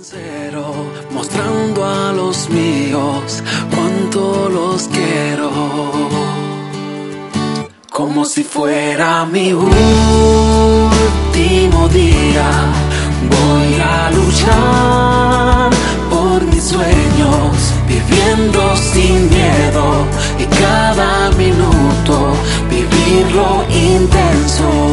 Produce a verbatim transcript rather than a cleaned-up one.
Sincero, mostrando a los míos cuánto los quiero, como si fuera mi último día. Voy a luchar por mis sueños, viviendo sin miedo, y cada minuto vivirlo intenso.